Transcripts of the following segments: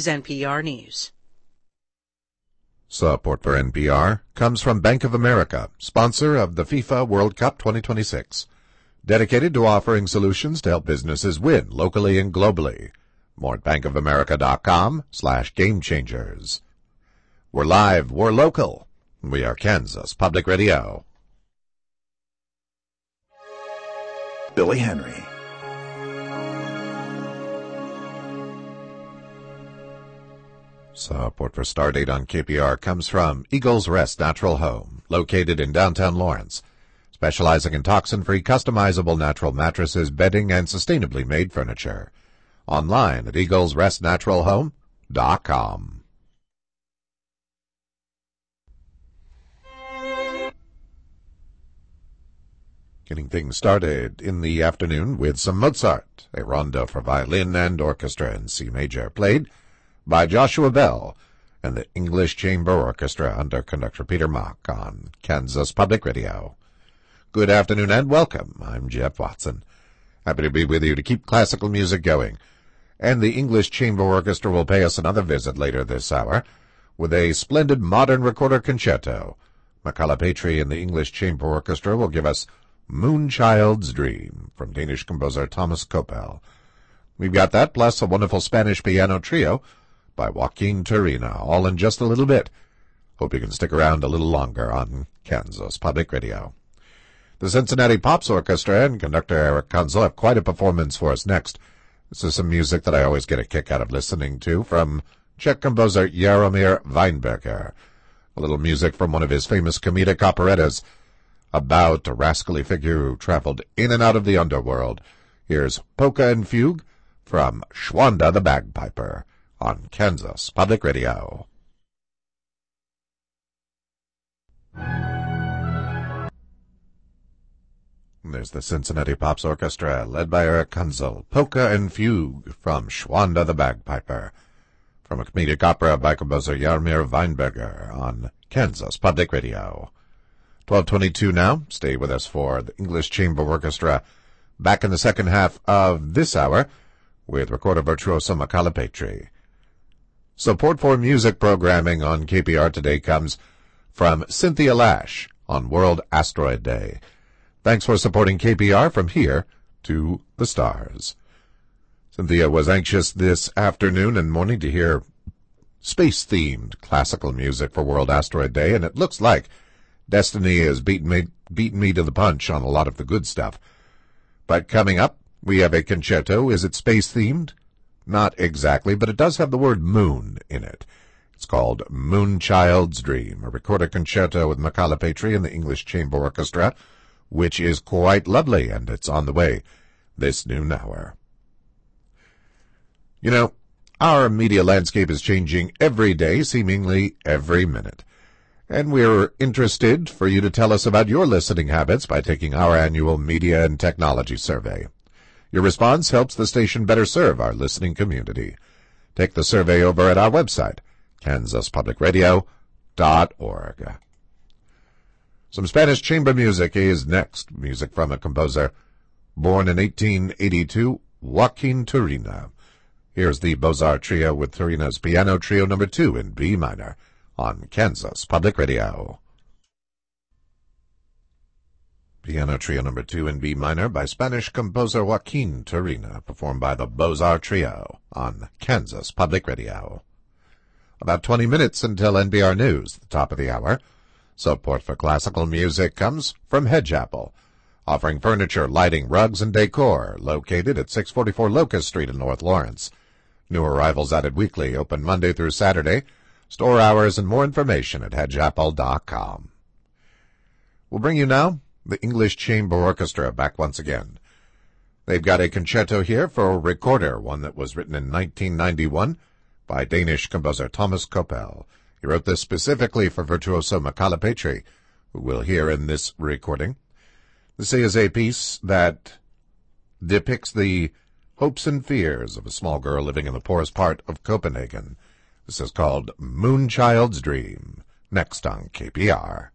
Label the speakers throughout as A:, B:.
A: is NPR News.
B: Support for NPR comes from Bank of America, sponsor of the FIFA World Cup 2026. Dedicated to offering solutions to help businesses win locally and globally. More at bankofamerica.com/gamechangers. We're live, we're local. We are Kansas Public Radio.
C: Billy Henry.
B: Support for Stardate on KPR comes from Eagles Rest Natural Home, located in downtown Lawrence, specializing in toxin-free, customizable natural mattresses, bedding, and sustainably made furniture. Online at eaglesrestnaturalhome.com. Getting things started in the afternoon with some Mozart, a rondo for violin and orchestra in C major, played by Joshua Bell and the English Chamber Orchestra under conductor Peter Mock on Kansas Public Radio. Good afternoon and welcome. I'm Jeff Watson. Happy to be with you to keep classical music going. And the English Chamber Orchestra will pay us another visit later this hour with a splendid modern recorder concerto. Michala Patry and the English Chamber Orchestra will give us Moonchild's Dream from Danish composer Thomas Koppel. We've got that, plus a wonderful Spanish piano trio by Joaquin Turina, all in just a little bit. Hope you can stick around a little longer on Kansas Public Radio. The Cincinnati Pops Orchestra and conductor Eric Kunzel have quite a performance for us next. This is some music that I always get a kick out of listening to from Czech composer Jaromír Weinberger. A little music from one of his famous comedic operettas about a rascally figure who traveled in and out of the underworld. Here's Polka and Fugue from Schwanda the Bagpiper on Kansas Public Radio. There's the Cincinnati Pops Orchestra, led by Eric Kunzel, Polka and Fugue from Schwanda the Bagpiper, from a comedic opera by composer Jaromír Weinberger on Kansas Public Radio. 12:22 now. Stay with us for the English Chamber Orchestra, back in the second half of this hour with recorder virtuoso Michala Patry. Support for music programming on KPR today comes from Cynthia Lash on World Asteroid Day. Thanks for supporting KPR from here to the stars. Cynthia was anxious this afternoon and morning to hear space-themed classical music for World Asteroid Day, and it looks like Destiny has beaten me to the punch on a lot of the good stuff. But coming up, we have a concerto. Is it space-themed? Not exactly, but it does have the word moon in it. It's called Moonchild's Dream, a recorder concerto with Michala Patry and the English Chamber Orchestra, which is quite lovely, and it's on the way this noon hour. You know, our media landscape is changing every day, seemingly every minute. And we're interested for you to tell us about your listening habits by taking our annual Media and Technology Survey. Your response helps the station better serve our listening community. Take the survey over at our website, kansaspublicradio.org. Some Spanish chamber music is next. Music from a composer born in 1882, Joaquin Turina. Here's the Beaux-Arts Trio with Turina's Piano Trio No. 2 in B minor on Kansas Public Radio. Piano Trio No. 2 in B minor by Spanish composer Joaquin Turina, performed by the Beaux-Arts Trio on Kansas Public Radio. About 20 minutes until NPR News, the top of the hour. Support for classical music comes from Hedgeapple, offering furniture, lighting, rugs, and decor, located at 644 Locust Street in North Lawrence. New arrivals added weekly, open Monday through Saturday. Store hours and more information at hedgeapple.com. We'll bring you now the English Chamber Orchestra back once again. They've got a concerto here for recorder, one that was written in 1991 by Danish composer Thomas Koppel. He wrote this specifically for virtuoso Michala Patry, who we'll hear in this recording. This is a piece that depicts the hopes and fears of a small girl living in the poorest part of Copenhagen. This is called Moonchild's Dream, next on KPR.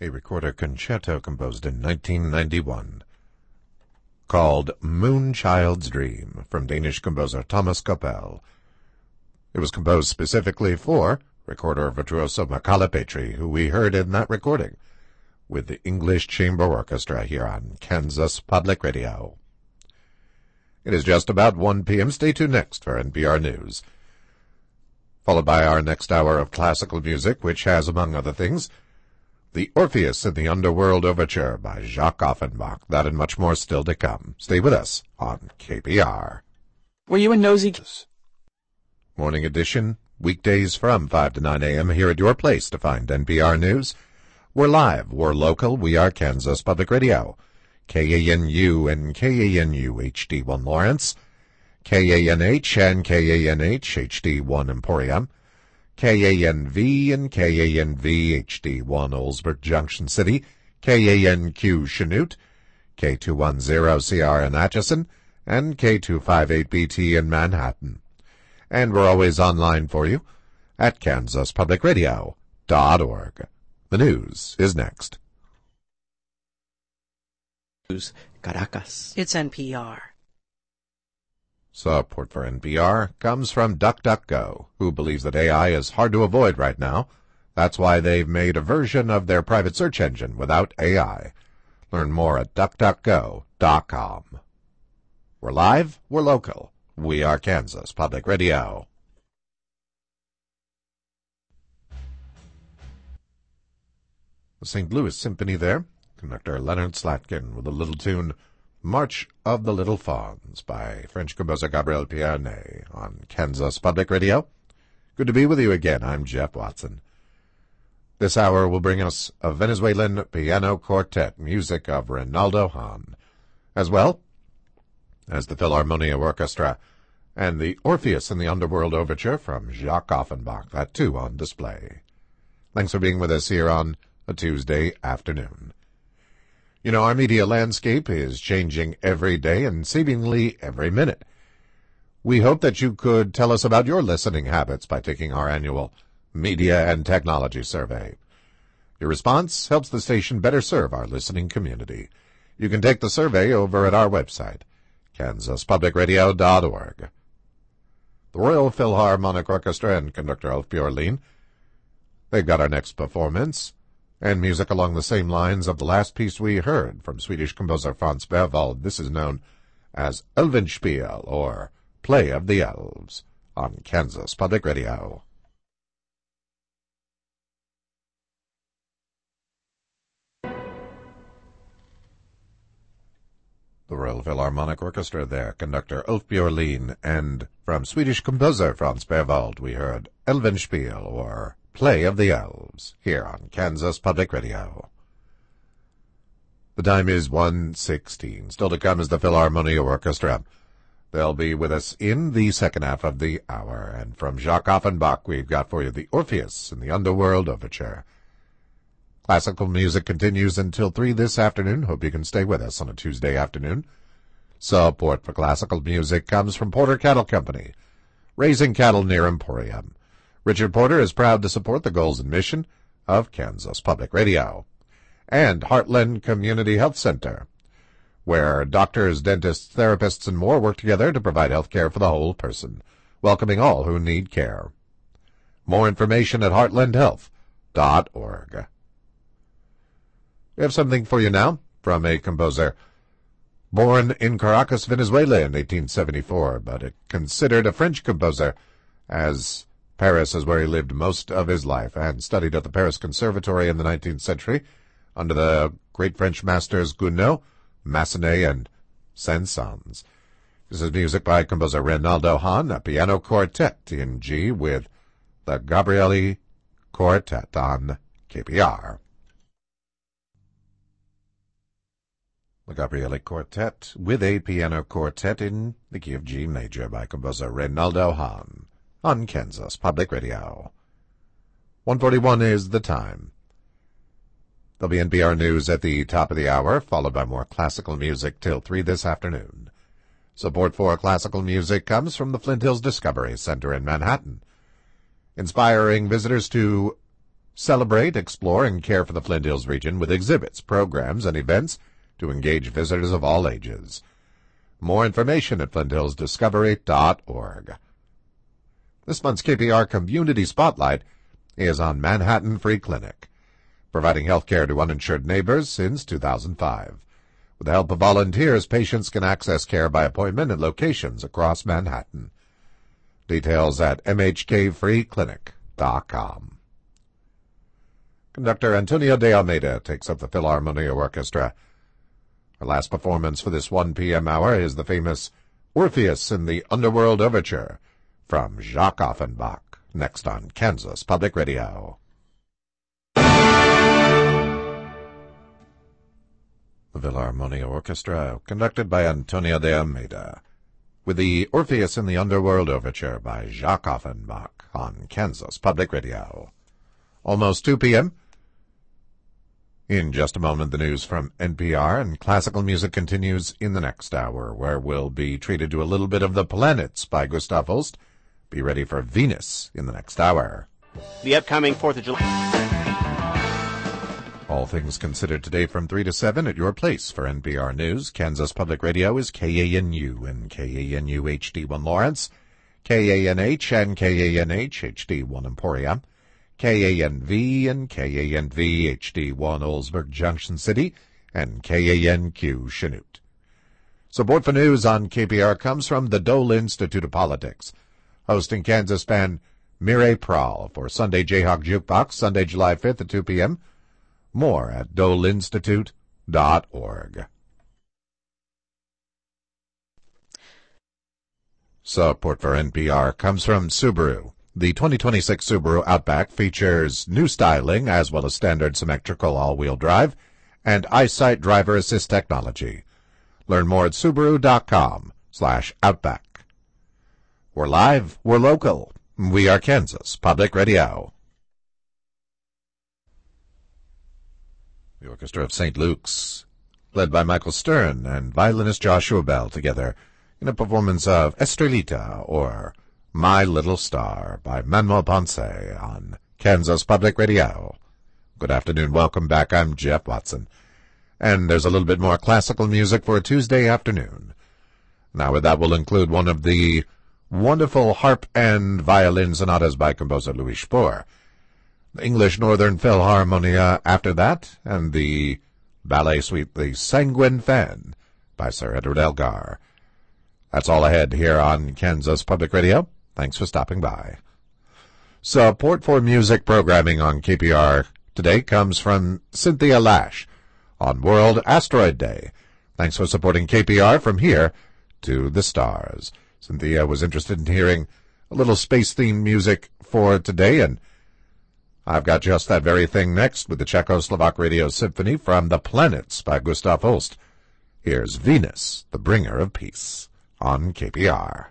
B: a recorder concerto composed in 1991, called Moonchild's Dream, from Danish composer Thomas Koppel. It was composed specifically for recorder virtuoso Michala Petri, who we heard in that recording, with the English Chamber Orchestra here on Kansas Public Radio. It is just about 1 p.m. Stay tuned next for NPR News, followed by our next hour of classical music, which has, among other things, the Orpheus in the Underworld Overture by Jacques Offenbach. That and much more still to come. Stay with us on KPR.
A: Were you a nosy?
B: Morning edition, weekdays from 5 to 9 a.m. here at your place to find NPR News. We're live, we're local, we are Kansas Public Radio. KANU and KANU HD1 Lawrence, KANH and KANH HD1 Emporium, KANV and KANV HD1 Oldsburg Junction City, KANQ Chanute, K210CR in Atchison, and K258BT in Manhattan. And we're always online for you at kansaspublicradio.org. The news is next.
A: Caracas.
D: It's NPR.
B: Support for NPR comes from DuckDuckGo, who believes that AI is hard to avoid right now. That's why they've made a version of their private search engine without AI. Learn more at duckduckgo.com. We're live, we're local. We are Kansas Public Radio. The St. Louis Symphony there. Conductor Leonard Slatkin with the little tune March of the Little Fawns by French composer Gabriel Pierné on Kansas Public Radio. Good to be with you again. I'm Jeff Watson. This hour will bring us a Venezuelan piano quartet, music of Reynaldo Hahn, as well as the Philharmonia Orchestra and the Orpheus in the Underworld Overture from Jacques Offenbach, that too on display. Thanks for being with us here on a Tuesday afternoon. You know, our media landscape is changing every day and seemingly every minute. We hope that you could tell us about your listening habits by taking our annual Media and Technology Survey. Your response helps the station better serve our listening community. You can take the survey over at our website, kansaspublicradio.org. The Royal Philharmonic Orchestra and conductor Ulf Björlin, they've got our next performance, and music along the same lines of the last piece we heard from Swedish composer Franz Berwald. This is known as Elvenspiel, or Play of the Elves, on Kansas Public Radio. The Royal Philharmonic Orchestra there, conductor Ulf Björlin, and from Swedish composer Franz Berwald we heard Elvenspiel, or Play of the Elves, here on Kansas Public Radio. The time is 1:16. Still to come is the Philharmonia Orchestra. They'll be with us in the second half of the hour, and from Jacques Offenbach we've got for you the Orpheus in the Underworld Overture. Classical music continues until 3 this afternoon. Hope you can stay with us on a Tuesday afternoon. Support for classical music comes from Porter Cattle Company, raising cattle near Emporium. Richard Porter is proud to support the goals and mission of Kansas Public Radio. And Heartland Community Health Center, where doctors, dentists, therapists, and more work together to provide health care for the whole person, welcoming all who need care. More information at heartlandhealth.org. We have something for you now from a composer born in Caracas, Venezuela in 1874, but considered a French composer, as Paris is where he lived most of his life and studied at the Paris Conservatory in the 19th century under the great French masters Gounod, Massenet, and Saint-Saëns. This is music by composer Reynaldo Hahn, a piano quartet in G with the Gabrieli Quartet on KPR. The Gabrieli Quartet with a piano quartet in the key of G major by composer Reynaldo Hahn on Kansas Public Radio. 1:41 is the time. There'll be NPR News at the top of the hour, followed by more classical music till 3 this afternoon. Support for classical music comes from the Flint Hills Discovery Center in Manhattan, inspiring visitors to celebrate, explore, and care for the Flint Hills region with exhibits, programs, and events to engage visitors of all ages. More information at FlintHillsDiscovery.org. This month's KPR Community Spotlight is on Manhattan Free Clinic, providing health care to uninsured neighbors since 2005. With the help of volunteers, patients can access care by appointment at locations across Manhattan. Details at mhkfreeclinic.com. Conductor Antonio de Almeida takes up the Philharmonia Orchestra. Our last performance for this 1 p.m. hour is the famous Orpheus in the Underworld Overture from Jacques Offenbach, next on Kansas Public Radio. The Philharmonia Orchestra, conducted by Antonio de Almeida, with the Orpheus in the Underworld Overture by Jacques Offenbach on Kansas Public Radio. Almost 2 p.m. In just a moment, the news from NPR, and classical music continues in the next hour, where we'll be treated to a little bit of The Planets by Gustav Holst. Be ready for Venus in the next hour.
D: The upcoming 4th of July.
B: All things considered today from 3 to 7 at your place for NPR News. Kansas Public Radio is KANU and KANU HD1 Lawrence, KANH and KANH HD1 Emporia, KANV and KANV HD1 Oldsburg Junction City, and KANQ Chanute. Support for news on KPR comes from the Dole Institute of Politics, hosting Kansas band Mireille Prahl for Sunday Jayhawk Jukebox, Sunday, July 5th at 2 p.m. More at doleinstitute.org. Support for NPR comes from Subaru. The 2026 Subaru Outback features new styling as well as standard symmetrical all-wheel drive and EyeSight driver assist technology. Learn more at Subaru.com/Outback. We're live, we're local. We are Kansas Public Radio. The Orchestra of St. Luke's, led by Michael Stern and violinist Joshua Bell, together in a performance of Estrelita, or My Little Star, by Manuel Ponce on Kansas Public Radio. Good afternoon, welcome back. I'm Jeff Watson. And there's a little bit more classical music for a Tuesday afternoon. Now, with that, will include one of the wonderful harp and violin sonatas by composer Louis Spohr, the English Northern Philharmonia after that, and the ballet suite The Sanguine Fan by Sir Edward Elgar. That's all ahead here on Kansas Public Radio. Thanks for stopping by. Support for music programming on KPR today comes from Cynthia Lash on World Asteroid Day. Thanks for supporting KPR from here to the stars. Cynthia was interested in hearing a little space-themed music for today, and I've got just that very thing next with the Czechoslovak Radio Symphony from The Planets by Gustav Holst. Here's Venus, the Bringer of Peace, on KPR.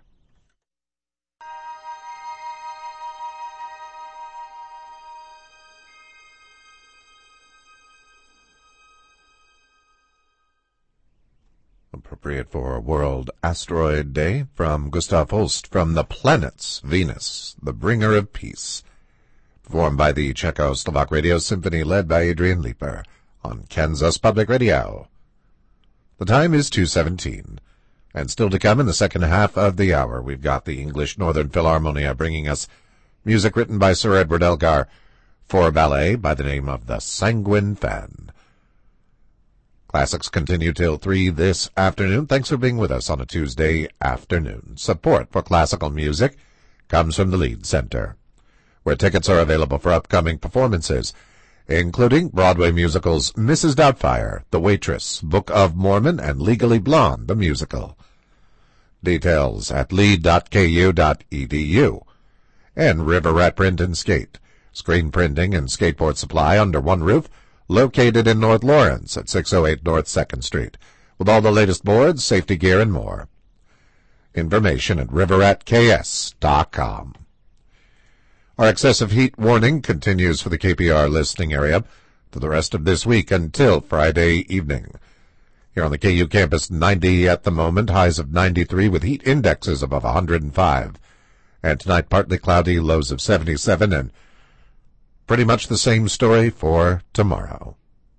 B: Appropriate for World Asteroid Day from Gustav Holst from The Planets, Venus, the Bringer of Peace, performed by the Czechoslovak Radio Symphony led by Adrian Leeper on Kansas Public Radio. The time is 2:17, and still to come in the second half of the hour, we've got the English Northern Philharmonia bringing us music written by Sir Edward Elgar for ballet by the name of The Sanguine Fan. Classics continue till 3 this afternoon. Thanks for being with us on a Tuesday afternoon. Support for classical music comes from the Leeds Center, where tickets are available for upcoming performances, including Broadway musicals Mrs. Doubtfire, The Waitress, Book of Mormon, and Legally Blonde, the musical. Details at lead.ku.edu. And River Rat Print and Skate, screen printing and skateboard supply under one roof, located in North Lawrence at 608 North 2nd Street, with all the latest boards, safety gear, and more. Information at riveratks.com. Our excessive heat warning continues for the KPR listening area for the rest of this week until Friday evening. Here on the KU campus, 90 at the moment, highs of 93 with heat indexes above 105. And tonight, partly cloudy, lows of 77 and pretty much the same story for tomorrow.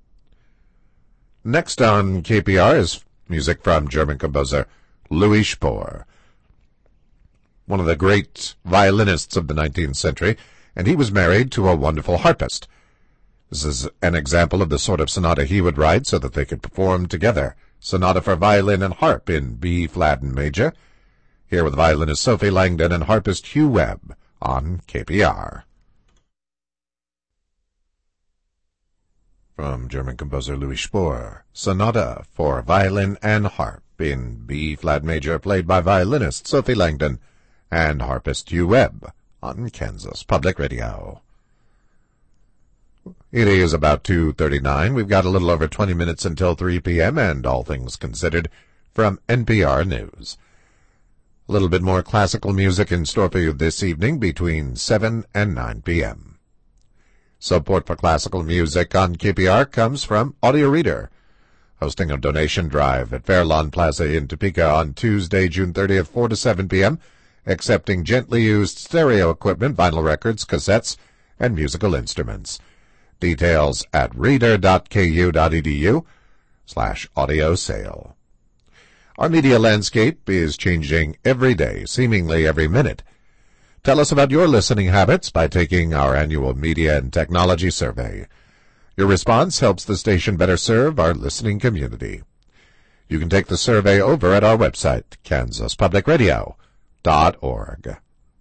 B: Next on KPR is music from German composer Louis Spohr, one of the great violinists of the 19th century, and he was married to a wonderful harpist. This is an example of the sort of sonata he would write so that they could perform together. Sonata for violin and harp in B-flat and major. Here with violinist Sophie Langdon and harpist Hugh Webb on KPR. From German composer Louis Spohr, Sonata for violin and harp in B-flat major, played by violinist Sophie Langdon and harpist Hugh Webb on Kansas Public Radio. It is about 2:39. We've got a little over 20 minutes until 3 p.m. and all things considered from NPR News. A little bit more classical music in store for you this evening between 7 and 9 p.m. Support for classical music on KPR comes from Audio Reader, hosting a donation drive at Fairlawn Plaza in Topeka on Tuesday, June 30th, 4 to 7 p.m., accepting gently used stereo equipment, vinyl records, cassettes, and musical instruments. Details at reader.ku.edu/audio sale. Our media landscape is changing every day, seemingly every minute. Tell us about your listening habits by taking our annual Media and Technology Survey. Your response helps the station better serve our listening community. You can take the survey over at our website, kansaspublicradio.org.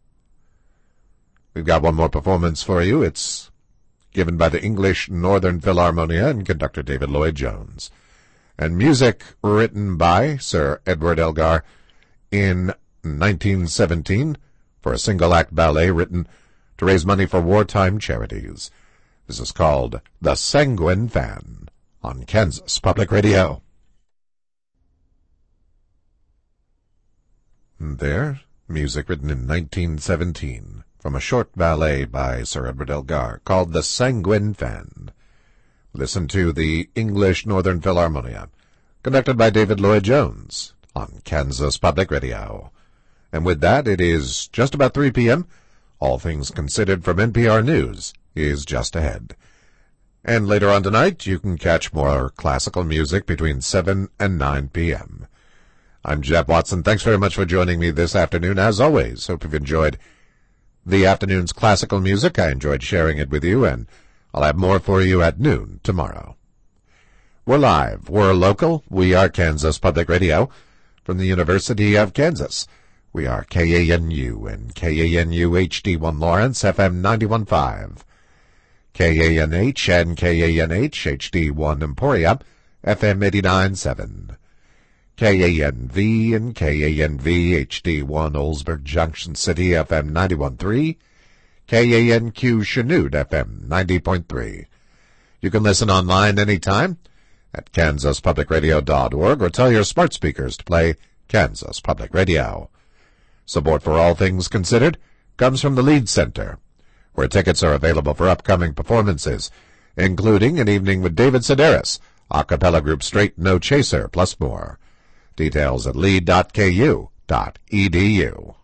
B: We've got one more performance for you. It's given by the English Northern Philharmonia and conductor David Lloyd-Jones, and music written by Sir Edward Elgar in 1917 for a single-act ballet written to raise money for wartime charities. This is called The Sanguine Fan on Kansas Public Radio. There, music written in 1917 from a short ballet by Sir Edward Elgar called The Sanguine Fan. Listen to the English Northern Philharmonia, conducted by David Lloyd-Jones on Kansas Public Radio. And with that, it is just about 3 p.m. All things considered from NPR News is just ahead. And later on tonight, you can catch more classical music between 7 and 9 p.m. I'm Jeff Watson. Thanks very much for joining me this afternoon. As always, hope you've enjoyed the afternoon's classical music. I enjoyed sharing it with you, and I'll have more for you at noon tomorrow. We're live. We're local. We are Kansas Public Radio from the University of Kansas. We are KANU and KANU HD1 Lawrence, FM 91.5. KANH and KANH HD1 Emporia, FM 89.7. KANV and KANV HD1 Oldsburg Junction City, FM 91.3. KANQ Chanute, FM 90.3. You can listen online anytime at kansaspublicradio.org or tell your smart speakers to play Kansas Public Radio. Support for All Things Considered comes from the Lead Center, where tickets are available for upcoming performances, including an evening with David Sedaris, a cappella group Straight No Chaser, plus more. Details at lead.ku.edu.